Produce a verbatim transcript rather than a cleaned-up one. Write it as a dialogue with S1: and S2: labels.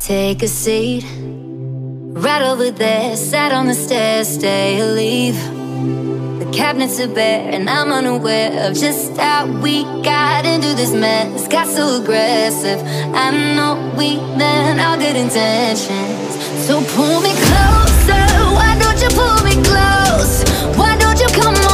S1: Take a seat, right over there, sat on the stairs, stay or leave. The cabinets are bare and I'm unaware of just how we got into this mess. Got so aggressive, I know we meant all good intentions. So pull me closer, why don't you pull me close? Why don't you come